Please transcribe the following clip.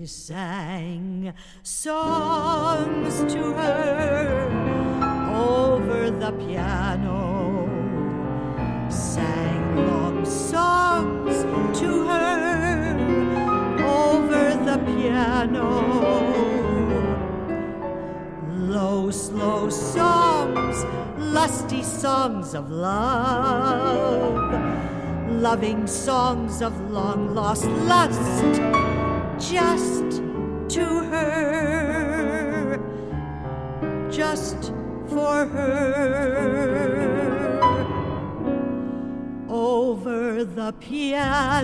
We sang songs to her over the piano, sang long songs to her over the piano, low, slow songs, lusty songs of love, loving songs of long-lost lust, just to her, just for her, over the piano.